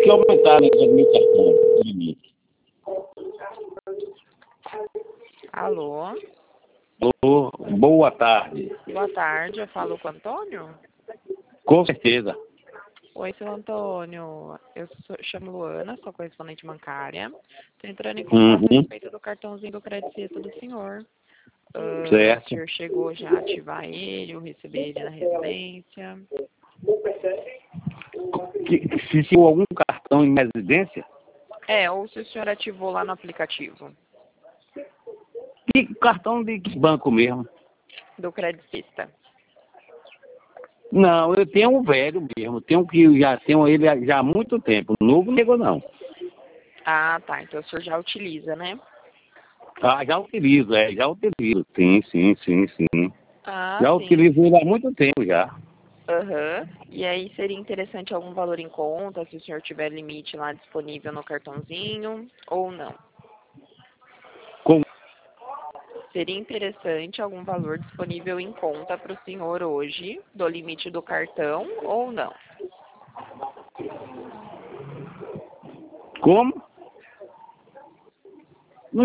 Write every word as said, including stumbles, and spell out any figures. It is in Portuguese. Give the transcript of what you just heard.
que aumentar a limitação, o limite. Alô? Alô, boa tarde. Boa tarde, eu falo com o Antônio? Com certeza. Oi, seu Antônio. Eu sou, chamo Luana, sou correspondente bancária. Estou entrando em contato a Uhum. respeito do cartãozinho do Credicista do senhor. Uh, Certo. o senhor chegou já a ativar ele ou receber ele na residência? Que, se tinha algum cartão em residência, É, ou se o senhor ativou lá no aplicativo que cartão de que banco mesmo? do Credicista. Não, eu tenho um velho mesmo, tenho que eu já tenho ele já há muito tempo. Novo não chegou não. Ah, tá. Então o senhor já utiliza, né? Ah, já utilizo, é, já utilizo. Sim, sim, sim, sim. Ah, Já sim. utilizo ele há muito tempo já. Aham. E aí seria interessante algum valor em conta, se o senhor tiver limite lá disponível no cartãozinho, ou não? Com, Seria interessante algum valor disponível em conta para o senhor hoje, do limite do cartão, ou não? como?